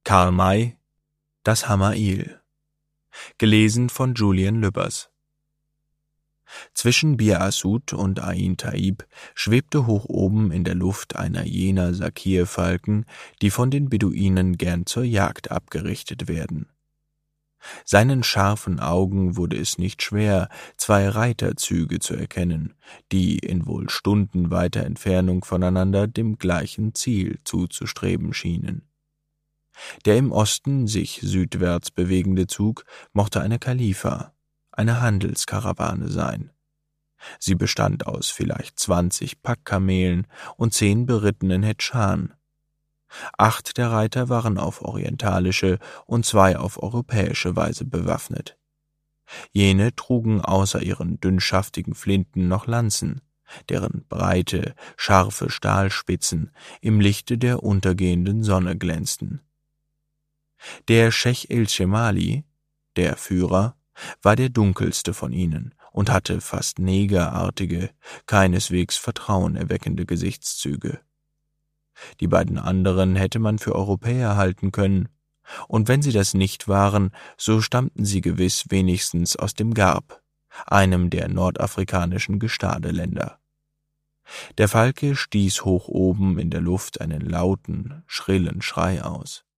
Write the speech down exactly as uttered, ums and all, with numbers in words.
Karl May, Das Hamail. Gelesen von Julian Lübbers. Zwischen Bir Asud und Ain Taib schwebte hoch oben in der Luft einer jener Sakirfalken, die von den Beduinen gern zur Jagd abgerichtet werden. Seinen scharfen Augen wurde es nicht schwer, zwei Reiterzüge zu erkennen, die in wohl stundenweiter Entfernung voneinander dem gleichen Ziel zuzustreben schienen. Der im Osten sich südwärts bewegende Zug mochte eine Khalifa, eine Handelskarawane sein. Sie bestand aus vielleicht zwanzig Packkamelen und zehn berittenen Hetschan. Acht der Reiter waren auf orientalische und zwei auf europäische Weise bewaffnet. Jene trugen außer ihren dünnschaftigen Flinten noch Lanzen, deren breite, scharfe Stahlspitzen im Lichte der untergehenden Sonne glänzten. Der Schech el-Schemali, der Führer, war der dunkelste von ihnen und hatte fast negerartige, keineswegs vertrauenerweckende Gesichtszüge. Die beiden anderen hätte man für Europäer halten können, und wenn sie das nicht waren, so stammten sie gewiss wenigstens aus dem Gharb, einem der nordafrikanischen Gestadeländer. Der Falke stieß hoch oben in der Luft einen lauten, schrillen Schrei aus.